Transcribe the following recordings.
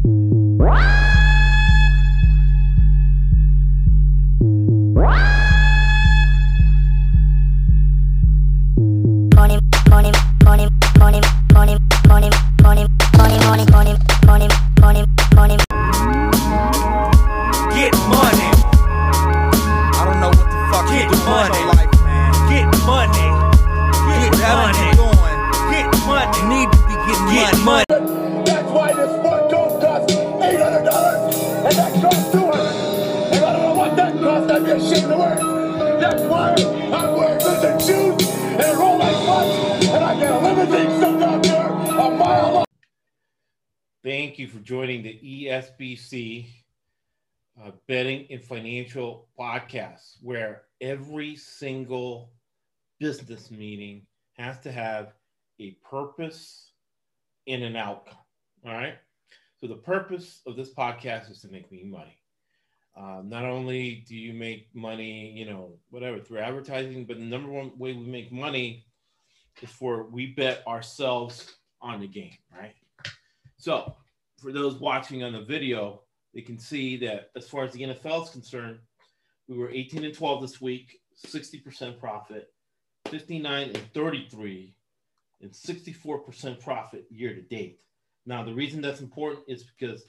Thank you for joining the ESBC Betting and Financial Podcast, where every single business meeting has to have a purpose and an outcome. All right. So the purpose of this podcast is to make me money. Not only do you make money, through advertising, but the number one way we make money is we bet ourselves on the game, right? So for those watching on the video, they can see that as far as the NFL is concerned, we were 18-12 this week, 60% profit, 59-33, and 64% profit year to date. Now, the reason that's important is because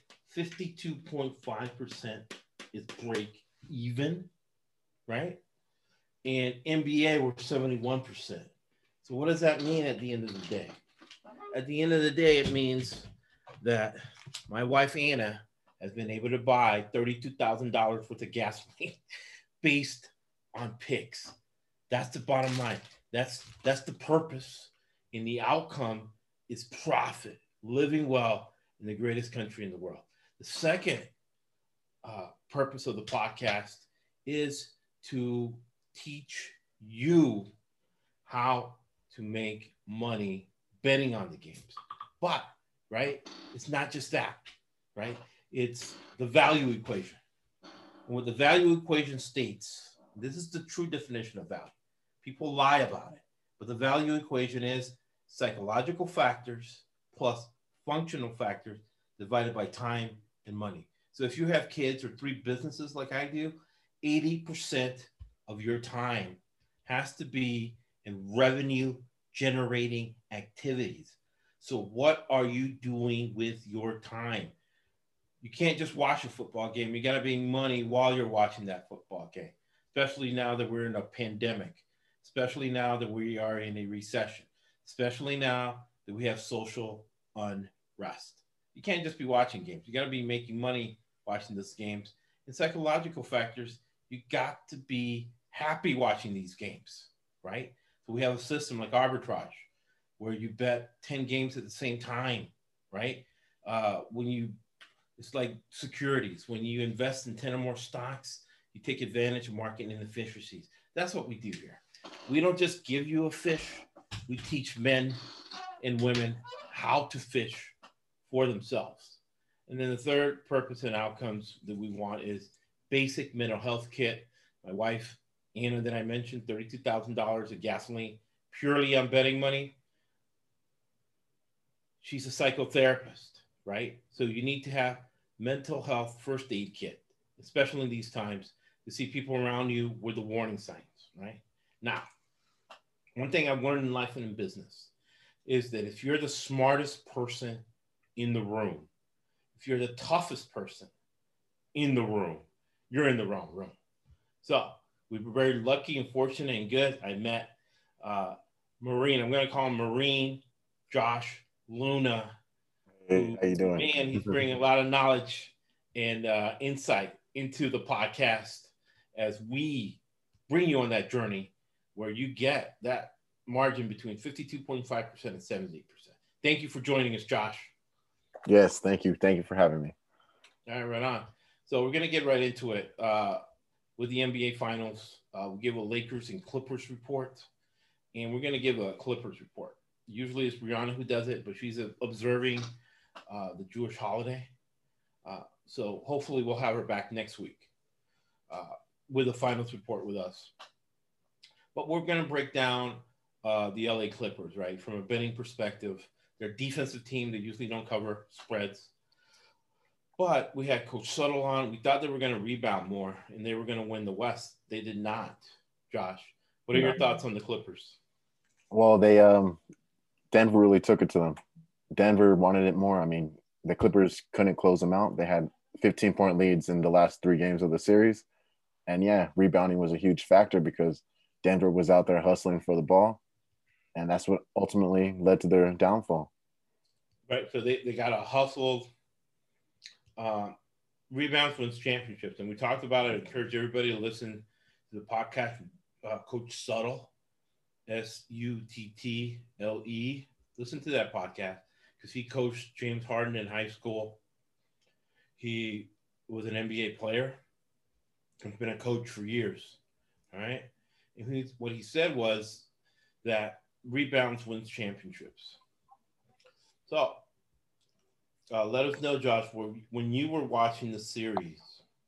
52.5% is break even, right? And NBA were 71%. So what does that mean at the end of the day? At the end of the day, it means that my wife, Anna, has been able to buy $32,000 worth of gasoline based on picks. That's the bottom line. That's the purpose. And the outcome is profit, living well in the greatest country in the world. The second purpose of the podcast is to teach you how to make money betting on the games. But, right, it's not just that, right? It's the value equation. And what the value equation states, this is the true definition of value. People lie about it, but the value equation is psychological factors plus functional factors divided by time and money. So if you have kids or 3 businesses like I do, 80% of your time has to be in revenue generating activities. So what are you doing with your time? You can't just watch a football game. You got to make money while you're watching that football game, especially now that we're in a pandemic, especially now that we are in a recession, especially now that we have social unrest. You can't just be watching games. You got to be making money watching these games. And psychological factors, you got to be happy watching these games, right? So we have a system like arbitrage where you bet 10 games at the same time, right? It's like securities. When you invest in 10 or more stocks, you take advantage of market inefficiencies. That's what we do here. We don't just give you a fish. We teach men and women how to fish for themselves. And then the third purpose and outcomes that we want is basic mental health kit. My wife, Anna, that I mentioned, $32,000 of gasoline, purely on betting money. She's a psychotherapist, right? So you need to have mental health first aid kit, especially in these times, to see people around you with the warning signs, right? Now, one thing I've learned in life and in business is that if you're the smartest person in the room, if you're the toughest person in the room, you're in the wrong room. So we were very lucky and fortunate and good. I met Marine. I'm going to call him Marine, Josh Luna. Hey, how you doing? Man, he's bringing a lot of knowledge and insight into the podcast as we bring you on that journey where you get that margin between 52.5% and 78%. Thank you for joining us, Josh. Yes, thank you. Thank you for having me. All right, right on. So we're going to get right into it with the NBA Finals. We'll give a Lakers and Clippers report, and we're going to give a Clippers report. Usually it's Brianna who does it, but she's observing the Jewish holiday. So hopefully we'll have her back next week with a finals report with us. But we're going to break down the LA Clippers, right? From a betting perspective, they're a defensive team. They usually don't cover spreads. But we had Coach Subtle on. We thought they were going to rebound more and they were going to win the West. They did not. Josh, what are No. your thoughts on the Clippers? Well, they Denver really took it to them. Denver wanted it more. I mean, the Clippers couldn't close them out. They had 15-point leads in the last 3 games of the series. And yeah, rebounding was a huge factor because Denver was out there hustling for the ball. And that's what ultimately led to their downfall. Right. So they got a hustle. Rebounds wins championships. And we talked about it. I encourage everybody to listen to the podcast with Coach Subtle, Suttle. Listen to that podcast because he coached James Harden in high school. He was an NBA player. He's been a coach for years. All right. And what he said was that rebounds wins championships. So let us know, Josh, when you were watching the series,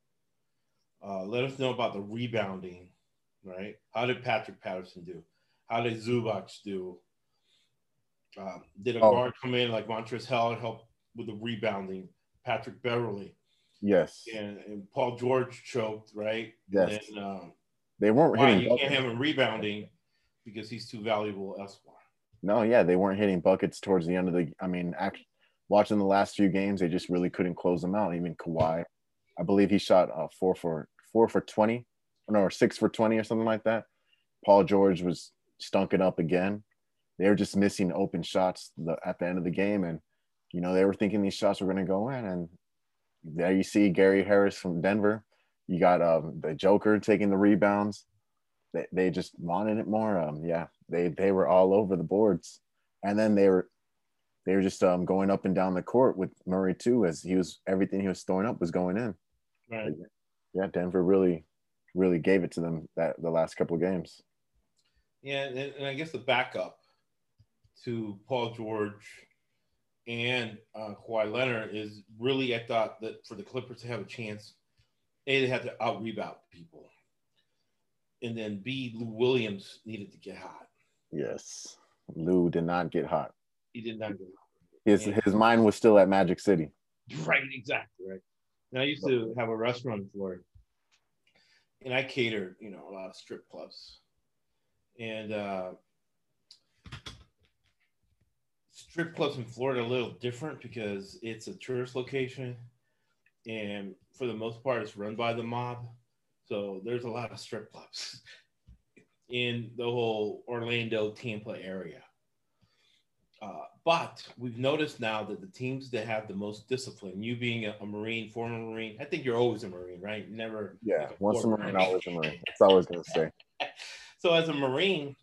let us know about the rebounding, right? How did Patrick Patterson do? How did Zubac do? Did a guard come in like Montrezl Harrell and help with the rebounding? Patrick Beverly. Yes. And Paul George choked, right? Yes. And then, they weren't hitting. You can't have him rebounding because he's too valuable elsewhere. No, yeah, they weren't hitting buckets towards the end of the. I mean, watching the last few games, they just really couldn't close them out. Even Kawhi, I believe he shot 4 for 20, or 6 for 20 or something like that. Paul George was stunking up again. They were just missing open shots at the end of the game, and they were thinking these shots were going to go in. And there you see Gary Harris from Denver. You got the Joker taking the rebounds. They just wanted it more. Yeah, they were all over the boards, and then they were just going up and down the court with Murray too, as everything he was throwing up was going in. Right. But yeah, Denver really gave it to them the last couple of games. Yeah, and I guess the backup to Paul George and Kawhi Leonard is really, I thought that for the Clippers to have a chance, A, they had to out-rebound people. And then B, Lou Williams needed to get hot. Yes. Lou did not get hot. He did not get hot. His mind was still at Magic City. Right, exactly, right. And I used to have a restaurant in Florida. And I catered, a lot of strip clubs. And strip clubs in Florida are a little different because it's a tourist location. And for the most part, it's run by the mob. So there's a lot of strip clubs in the whole Orlando, Tampa area. But we've noticed now that the teams that have the most discipline, you being a Marine, former Marine, I think you're always a Marine, right? Never. Yeah, once a Marine, always a Marine. That's all I was going to say. So as a Marine,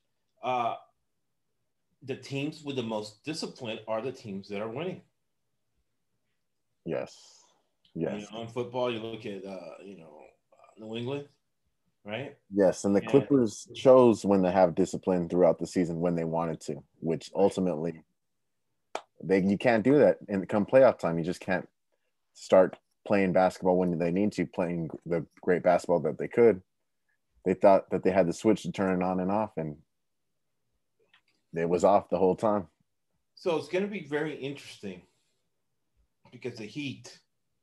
the teams with the most discipline are the teams that are winning. Yes. Yes. In football, you look at, New England, right? Yes, and the Clippers chose when to have discipline throughout the season when they wanted to, which ultimately you can't do that. And come playoff time, you just can't start playing basketball when they need to, playing the great basketball that they could. They thought that they had the switch to turn it on and off, and it was off the whole time. So it's going to be very interesting because the Heat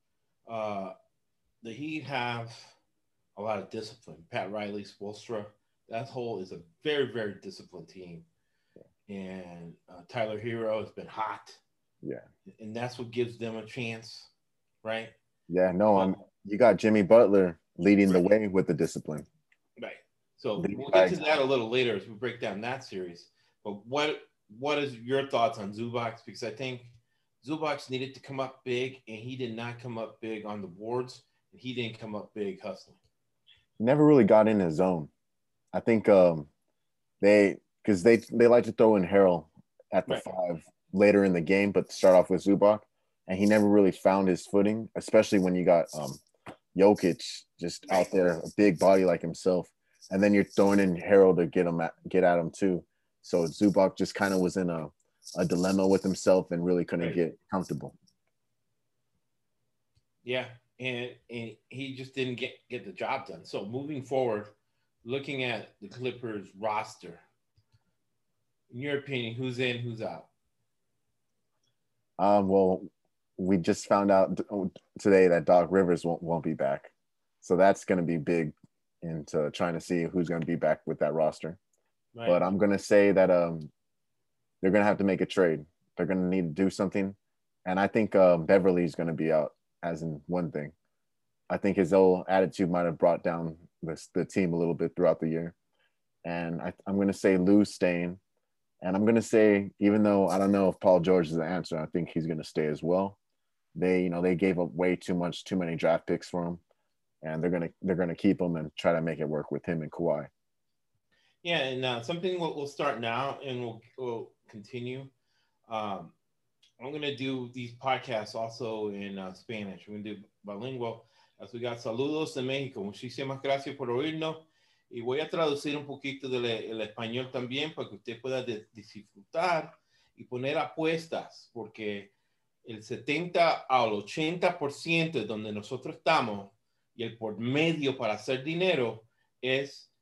have a lot of discipline. Pat Riley, Spoelstra, that whole is a very, very disciplined team. And Tyler Hero has been hot. Yeah. And that's what gives them a chance, right? Yeah, no, you got Jimmy Butler leading the way with the discipline. Right. So we'll get to that a little later as we break down that series. But what is your thoughts on Zubac? Because I think Zubac needed to come up big, and he did not come up big on the boards. And he didn't come up big hustling. He never really got in his zone. I think they like to throw in Harrell at the 5 later in the game, but start off with Zubac, and he never really found his footing, especially when you got Jokic just out there, a big body like himself, and then you're throwing in Harrell to get at him too. So Zubac just kind of was in a dilemma with himself and really couldn't get comfortable. Yeah, and he just didn't get the job done. So moving forward, looking at the Clippers roster, in your opinion, who's in, who's out? Well, we just found out today that Doc Rivers won't be back. So that's going to be big into trying to see who's going to be back with that roster. Right. But I'm going to say that they're going to have to make a trade. They're going to need to do something. And I think Beverly's going to be out, as in one thing. I think his whole attitude might have brought down the team a little bit throughout the year. And I'm going to say Lou's staying. And I'm going to say, even though I don't know if Paul George is the answer, I think he's going to stay as well. They gave up way too many draft picks for him. And they're gonna keep him and try to make it work with him and Kawhi. Yeah, and something we'll start now and we'll continue. I'm gonna do these podcasts also in Spanish. We're gonna do bilingual. As we got saludos de México. Muchísimas gracias por oírnos. Y voy a traducir un poquito el español también para que usted pueda disfrutar y poner apuestas, porque el 70 al 80% de donde nosotros estamos y el por medio para hacer dinero es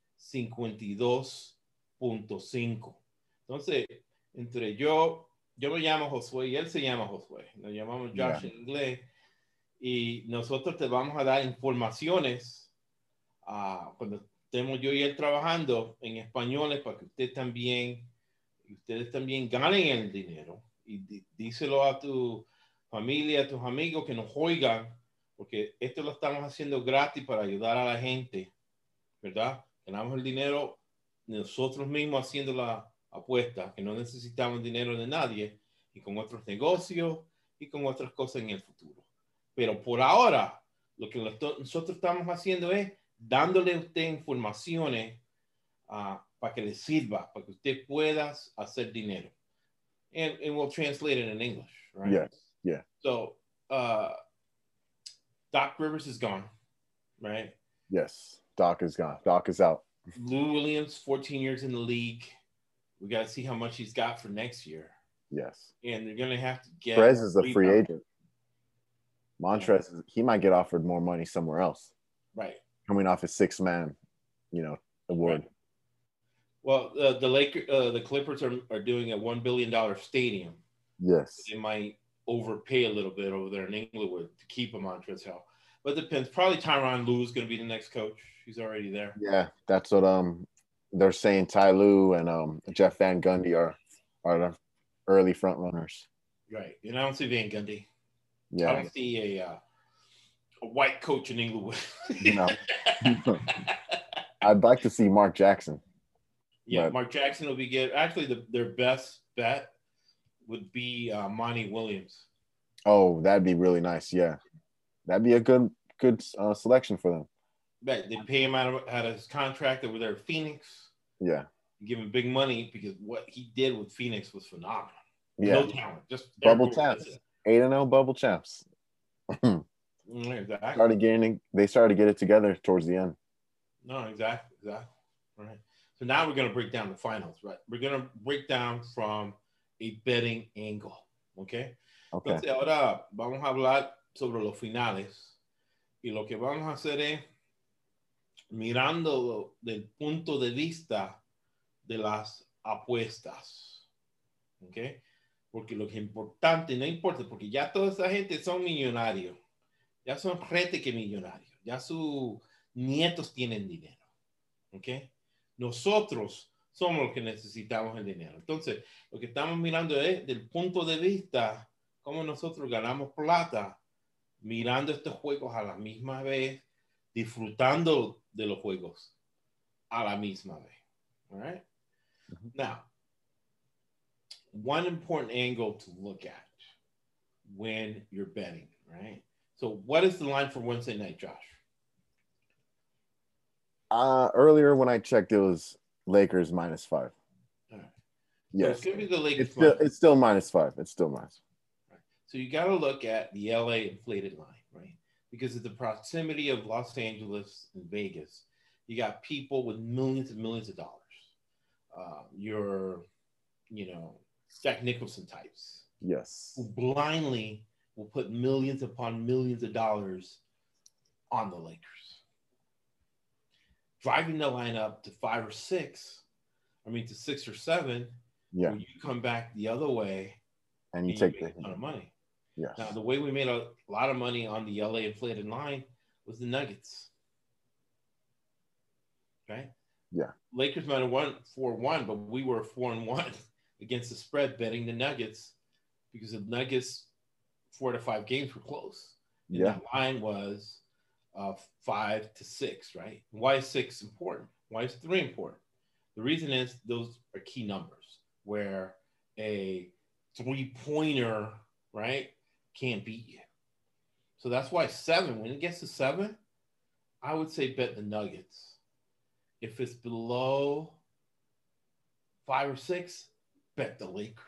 52.5. Entonces, entre yo me llamo Josué y él se llama Josué. Nos llamamos Josh en inglés. Y nosotros te vamos a dar informaciones cuando estemos yo y él trabajando en españoles para que ustedes también ganen el dinero. Y díselo a tu familia, a tus amigos que nos oigan, porque esto lo estamos haciendo gratis para ayudar a la gente, ¿verdad? Ganamos el dinero nosotros mismos haciendo la apuesta, que no necesitamos dinero de nadie, y con otros negocios y con otras cosas en el futuro. Pero por ahora, lo que nosotros estamos haciendo es dándole a usted informaciones para que le sirva, para que usted pueda hacer dinero. And we'll translate it in English, right? Yes, yeah. So, Doc Rivers is gone, right? Yes, Doc is gone. Doc is out. Lou Williams, 14 years in the league. We got to see how much he's got for next year. Yes. And they're going to have to get... Perez is a free agent. Montrez, he might get offered more money somewhere else. Right. Coming off his six-man, award. Right. Well, the Clippers are doing a $1 billion stadium. Yes. So they might overpay a little bit over there in Inglewood to keep him on Montrezl. But it depends. Probably Tyronn Lue is going to be the next coach. He's already there. Yeah, that's what they're saying. Ty Lue and Jeff Van Gundy are the early front runners. Right. And I don't see Van Gundy. Yeah. I don't see a white coach in Inglewood. No. I'd like to see Mark Jackson. Yeah, but Mark Jackson will be good. Actually, their best bet would be Monty Williams. Oh, that'd be really nice. Yeah, that'd be a good selection for them. But they pay him out of his contract over there at Phoenix. Yeah, give him big money because what he did with Phoenix was phenomenal. Yeah, no talent, just bubble champs, 8-0 bubble champs. Exactly. They started to get it together towards the end. No, exactly. Right. So now we're going to break down the finals, right? We're going to break down from a betting angle, ¿ok? Entonces ahora vamos a hablar sobre los finales y lo que vamos a hacer es mirando del punto de vista de las apuestas, ¿ok? Porque lo que es importante, no importa, porque ya toda esa gente son millonarios, ya son gente que millonarios, ya sus nietos tienen dinero, ¿ok? Nosotros somos los que necesitamos el dinero. Entonces, lo que estamos mirando es del punto de vista cómo nosotros ganamos plata mirando estos juegos a la misma vez, disfrutando de los juegos a la misma vez. All right? Mm-hmm. Now, one important angle to look at when you're betting, right? So what is the line for Wednesday night, Josh? Earlier when I checked, it was Lakers -5. All right. Yes. So it's going to be the Lakers. It's still -5. It's still -5. Right. So you got to look at the LA inflated line, right? Because of the proximity of Los Angeles and Vegas, you got people with millions and millions of dollars. Your, Jack Nicholson types. Yes. Who blindly will put millions upon millions of dollars on the Lakers. Driving the line up to 5 or 6, to 6 or 7, yeah, when you come back the other way and you take a ton of money. Yes. Now, the way we made a lot of money on the LA inflated line was the Nuggets. Right? Yeah. Lakers might have won 4-1, but we were 4-1 against the spread betting the Nuggets because the Nuggets 4 to 5 games were close. And that line was 5 to 6, right? Why is 6 important? Why is 3 important? The reason is those are key numbers where a 3-pointer, right, can't beat you. So that's why 7, when it gets to 7, I would say bet the Nuggets. If it's below 5 or 6, bet the Lakers.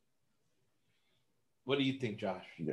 What do you think, Josh? Yeah.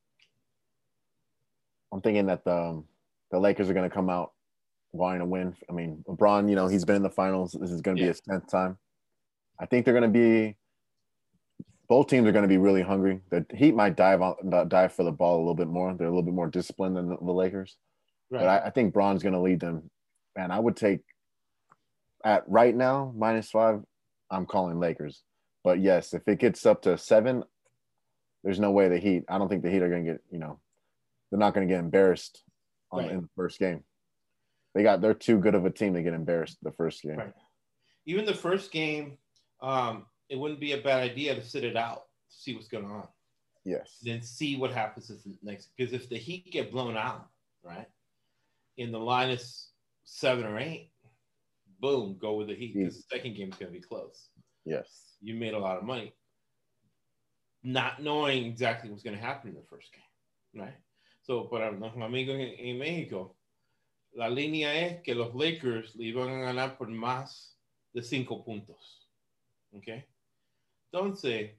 I'm thinking that the Lakers are going to come out wanting to win. I mean, LeBron, you know, he's been in the finals. This is going to be his 10th time. I think they're going to be – both teams are going to be really hungry. The Heat might dive for the ball a little bit more. They're a little bit more disciplined than the Lakers. Right. But I think Bron's going to lead them. And I would take – at right now, -5, I'm calling Lakers. But yes, if it gets up to 7, there's no way the Heat. I don't think the Heat are going to get, you know, they're not going to get embarrassed in the first game. They're too good of a team to get embarrassed the first game. Right. Even the first game, it wouldn't be a bad idea to sit it out, see what's going on. Yes. Then see what happens next. Because if the Heat get blown out, right, in the -7 or 8, boom, go with the Heat because the second game is going to be close. Yes. You made a lot of money not knowing exactly what's going to happen in the first game, right? So, para nuestros amigos en México, la línea es que los Lakers le iban a ganar por más de 5 puntos. ¿Ok? Entonces,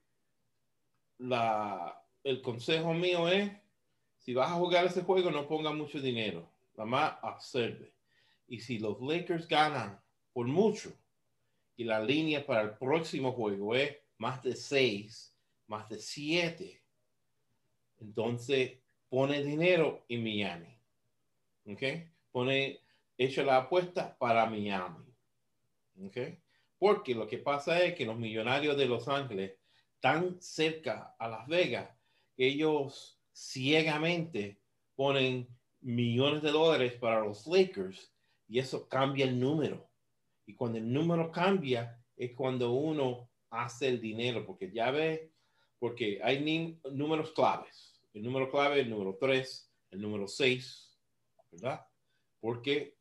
el consejo mío es, si vas a jugar ese juego, no ponga mucho dinero. Nada más observe. Y si los Lakers ganan por mucho y la línea para el próximo juego es más de 6, más de 7, entonces pone dinero en Miami. ¿Ok? Echa la apuesta para Miami. ¿Ok? Porque lo que pasa es que los millonarios de Los Ángeles están cerca a Las Vegas que ellos ciegamente ponen millones de dólares para los Lakers y eso cambia el número. Y cuando el número cambia es cuando uno hace el dinero, porque ya ve, porque hay números claves. El número clave es el número 3, el número 6, ¿verdad? Porque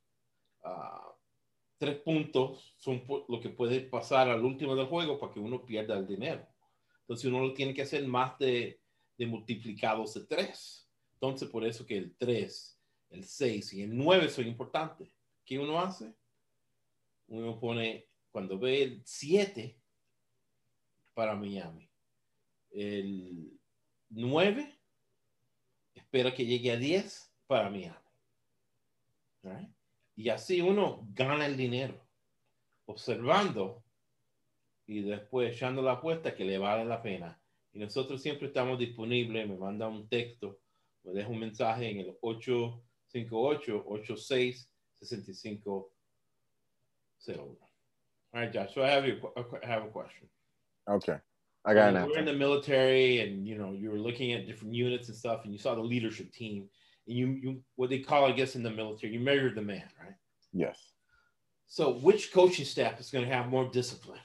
3 puntos son lo que puede pasar al último del juego para que uno pierda el dinero. Entonces uno lo tiene que hacer más de multiplicados de 3. Entonces por eso que el 3, el 6 y el 9 son importantes. ¿Qué uno hace? Uno pone, cuando ve el 7 para Miami, el 9 espera que llegue a 10 para Miami. ¿Right? Y así uno gana el dinero, observando y después echando la apuesta que le vale la pena. Y nosotros siempre estamos disponibles. Me manda un texto, me deja un mensaje en el 858-86-6501. All right, Josh. So I have a question. Okay, I got an answer. We're in the military, and you know you were looking at different units and stuff, and you saw the leadership team, and you what they call, I guess, in the military, you measured the man, right? Yes. So, which coaching staff is going to have more discipline?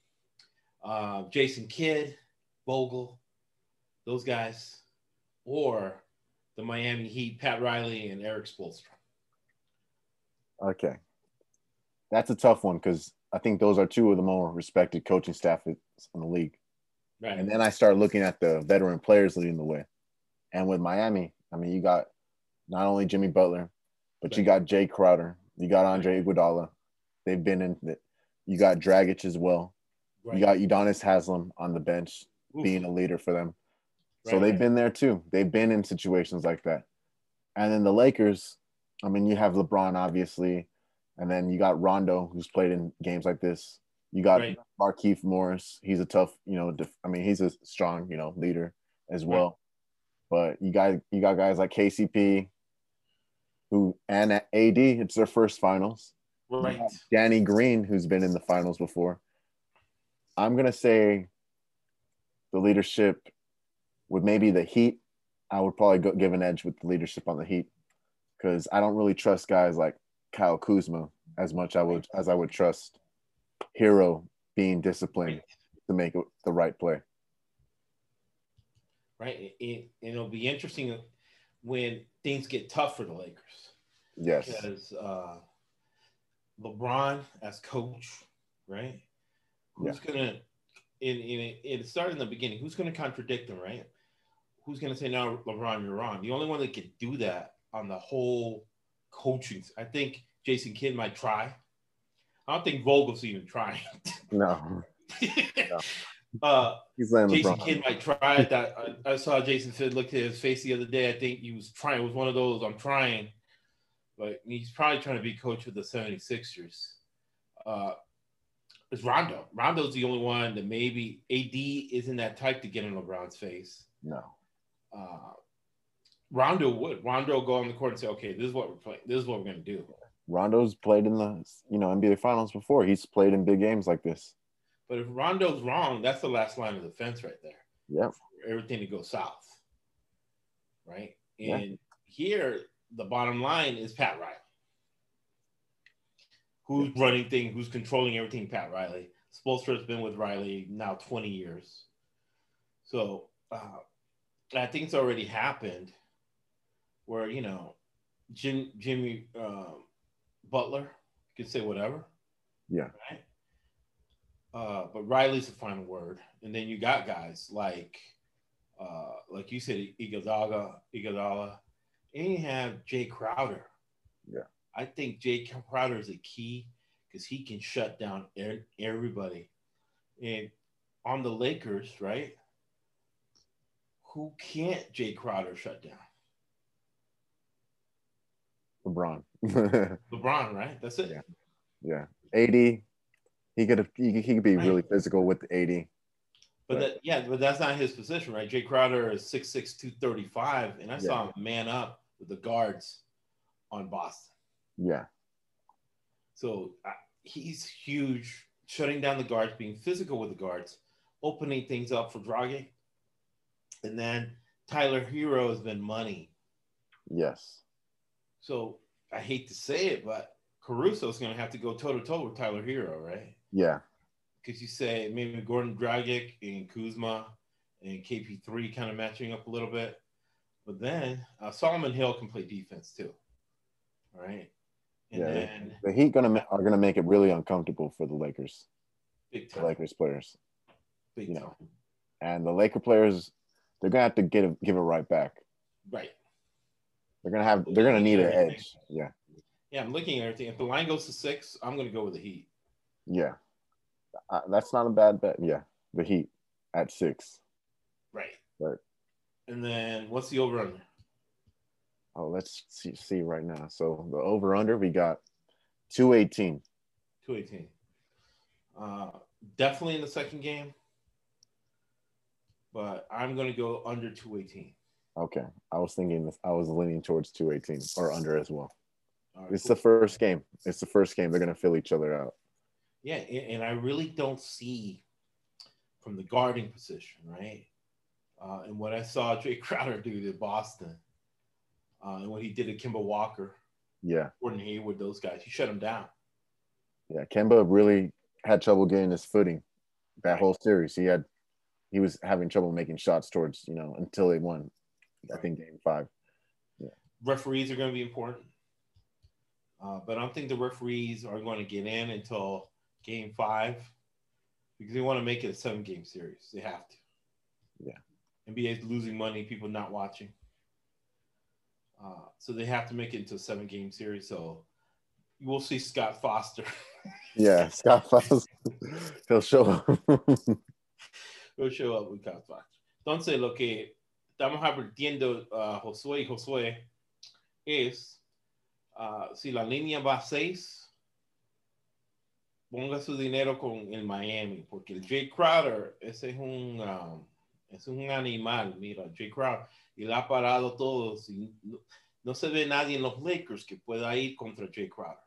Jason Kidd, Vogel, those guys, or the Miami Heat, Pat Riley and Eric Spoelstra? Okay, that's a tough one because I think those are two of the more respected coaching staff in the league. Right. And then I start looking at the veteran players leading the way. And with Miami, I mean, you got not only Jimmy Butler, but you got Jay Crowder, you got Andre Iguodala. They've been in it. You got Dragic as well. Right. You got Udonis Haslem on the bench being a leader for them. So they've been there too. They've been in situations like that. And then the Lakers, I mean, you have LeBron, obviously. And then you got Rondo, who's played in games like this. You got Markieff Morris. He's a tough, he's a strong, leader as well. Right. But you got guys like KCP, and AD, it's their first finals. Right. Danny Green, who's been in the finals before. I'm going to say the leadership with maybe the Heat I would probably give an edge with the leadership on the Heat because I don't really trust guys like Kyle Kuzma as much as I would trust Hero being disciplined to make the right play. Right. It'll be interesting when things get tough for the Lakers. Yes. Because LeBron as coach, right? Who's gonna it started in the beginning, who's gonna contradict him, right? Who's gonna say, no, LeBron, you're wrong? The only one that could do that on the whole coaching, I think Jason Kidd might try. I don't think Vogel's even trying. No. He's Jason Kidd might try that. I saw Jason Kidd look at his face the other day. I think he was trying. It was one of those, I'm trying. But he's probably trying to be coach with the 76ers. It's Rondo. Rondo's the only one that maybe AD isn't that type to get in LeBron's face. No. Rondo would. Rondo go on the court and say, okay, this is what we're playing. This is what we're going to do. Rondo's played in the NBA Finals before. He's played in big games like this. But if Rondo's wrong, that's the last line of defense right there. Yeah. For everything to go south. Right? And here, the bottom line is Pat Riley. Who's running things, who's controlling everything, Pat Riley. Spoelstra's been with Riley now 20 years. So I think it's already happened where, Jimmy Butler could say whatever. Yeah. Right? But Riley's the final word. And then you got guys like you said, Iguodala, and you have Jay Crowder. Yeah. I think Jay Crowder is a key because he can shut down everybody. And on the Lakers, right? Who can't Jay Crowder shut down? LeBron. LeBron, right? That's it. Yeah. AD, he could be really physical with AD. But that's not his position, right? Jay Crowder is 6'6", 235, and I saw him man up with the guards on Boston. Yeah. So he's huge, shutting down the guards, being physical with the guards, opening things up for Dragic. And then Tyler Hero has been money. Yes. So I hate to say it, but Caruso's going to have to go toe-to-toe with Tyler Hero, right? Yeah. Because you say maybe Gordon Dragic and Kuzma and KP3 kind of matching up a little bit. But then Solomon Hill can play defense too. All right. And then the Heat are gonna make it really uncomfortable for the Lakers. Big time. The Lakers players. Big time. And the Laker players, they're gonna have to give it right back. Right. They're gonna need an edge. Yeah. Yeah, I'm looking at everything. If the line goes to 6, I'm gonna go with the Heat. Yeah. That's not a bad bet. Yeah. The Heat at 6. Right. Right. And then what's the over-under? Oh, let's see right now. So the over-under, we got 218. 218. Definitely in the second game, but I'm going to go under 218. Okay. I was leaning towards 218 or under as well. Right, it's the first game. It's the first game. They're going to fill each other out. Yeah, and I really don't see from the guarding position, right? And what I saw Jay Crowder do to Boston, and what he did to Kemba Walker, Gordon Hayward, those guys, he shut them down. Yeah, Kemba really had trouble getting his footing that whole series. He was having trouble making shots towards, until they won, I think, game 5. Yeah. Referees are going to be important. But I don't think the referees are going to get in until game 5 because they want to make it a 7-game series. They have to. Yeah. NBA is losing money, people not watching. So they have to make it into a 7-game series. So you will see Scott Foster. Yeah, Scott Foster. He'll show up. He'll show up with Scott Foster. Entonces, lo que estamos advirtiendo Josué y Josué es si la línea va a 6, ponga su dinero con el Miami, porque el Jay Crowder, ese es un animal, mira, Jay Crowder, y le ha parado todo. No se ve nadie en los Lakers que pueda ir contra Jay Crowder.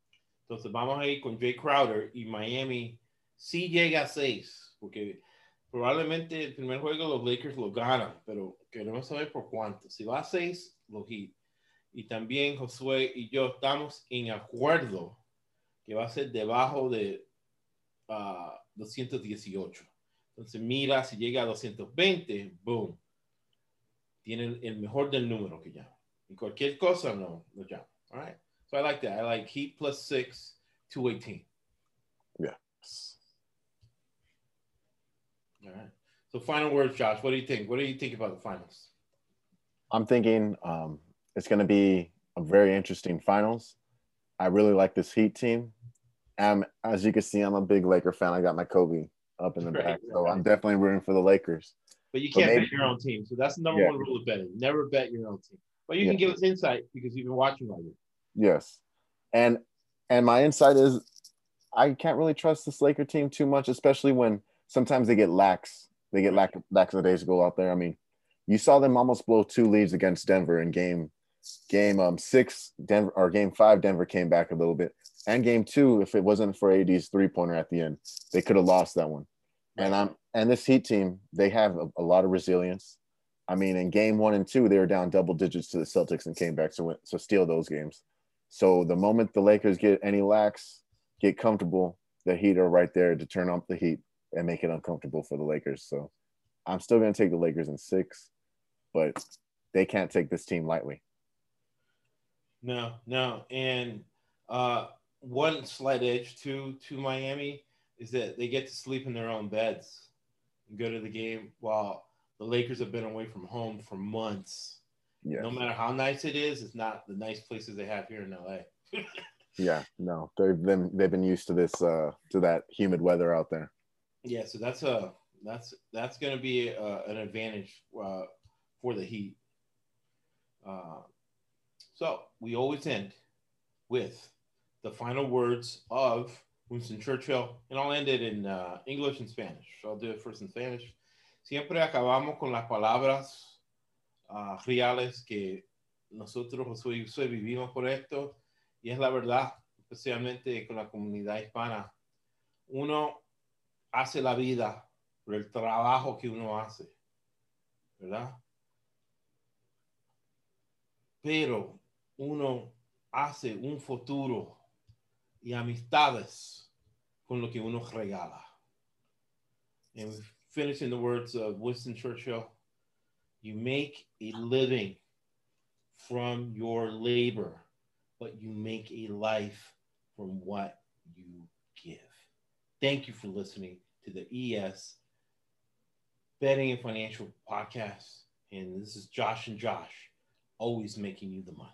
Entonces vamos a ir con Jay Crowder y Miami sí llega a 6, porque Probablemente el primer juego los Lakers lo ganan, pero queremos saber por cuánto. Si va a 6, los Heat. Y también Josué y yo estamos en acuerdo que va a ser debajo de 218. Entonces mira, si llega a 220, boom. Tienen el mejor del número que llama. Y cualquier cosa no llama. All right. So I like that. I like Heat plus 6, 218. Yes. All right. So final words, Josh. What do you think? What do you think about the finals? I'm thinking it's going to be a very interesting finals. I really like this Heat team. As you can see, I'm a big Laker fan. I got my Kobe up in the back, so I'm definitely rooting for the Lakers. But you can't bet your own team. So that's the number one rule of betting. Never bet your own team. But you can give us insight because you've been watching all year. Yes. And my insight is I can't really trust this Laker team too much, especially when sometimes they get lax. They get lackadaisical out there. I mean, you saw them almost blow 2 leads against Denver in game 6. Denver, or game 5, Denver came back a little bit. And game 2, if it wasn't for AD's 3-pointer at the end, they could have lost that one. Right. And this Heat team, they have a lot of resilience. I mean, in game 1 and 2, they were down double digits to the Celtics and came back to steal those games. So the moment the Lakers get any lax, get comfortable, the Heat are right there to turn up the heat and make it uncomfortable for the Lakers. So I'm still going to take the Lakers in 6, but they can't take this team lightly. No. And one slight edge to Miami is that they get to sleep in their own beds and go to the game while the Lakers have been away from home for months. Yes. No matter how nice it is, it's not the nice places they have here in LA. Yeah, no, they've been used to this to that humid weather out there. Yeah, so that's going to be an advantage for the Heat. So we always end with the final words of Winston Churchill, and I'll end it in English and Spanish. So I'll do it first in Spanish. Siempre acabamos con las palabras reales que nosotros, Josué y Josué, vivimos por esto, y es la verdad, especialmente con la comunidad hispana. Uno hace la vida por el trabajo que uno hace, ¿verdad? Pero uno hace un futuro y amistades con lo que uno regala. And we finish in the words of Winston Churchill: you make a living from your labor, but you make a life from what you give. Thank you for listening to the ES Betting and Financial Podcast. And this is Josh and Josh, always making you the money.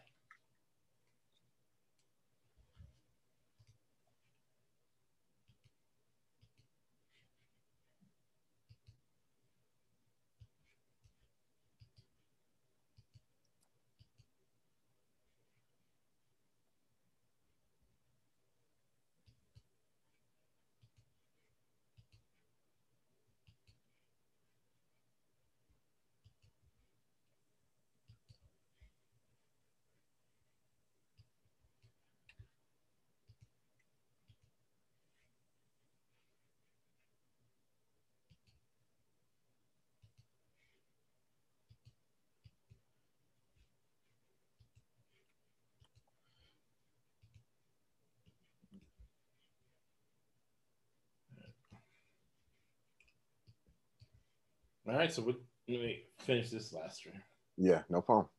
All right, so let me finish this last round. Yeah, no problem.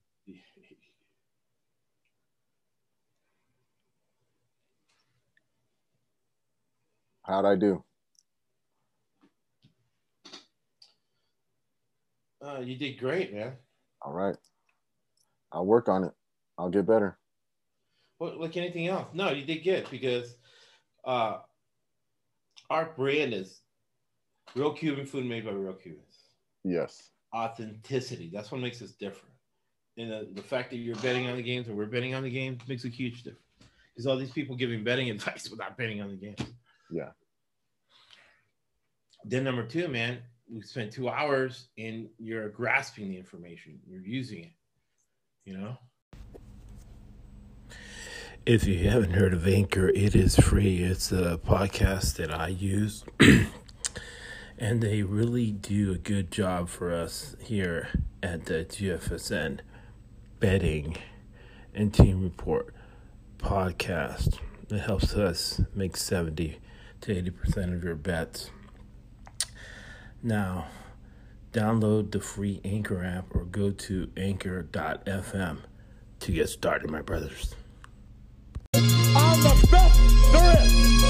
How'd I do? You did great, man. All right. I'll work on it. I'll get better. Well, like anything else. No, you did good because our brand is real Cuban food made by real Cubans. Yes. Authenticity. That's what makes us different. And the fact that you're betting on the games and we're betting on the games makes a huge difference. Because all these people giving betting advice without betting on the games. Yeah. Then number 2, man, we spent 2 hours and you're grasping the information. You're using it, you know? If you haven't heard of Anchor, it is free. It's a podcast that I use. And they really do a good job for us here at the GFSN Betting and Team Report podcast. It helps us make 70 to 80% of your bets. Now, download the free Anchor app or go to anchor.fm to get started, my brothers. I'm the best there is.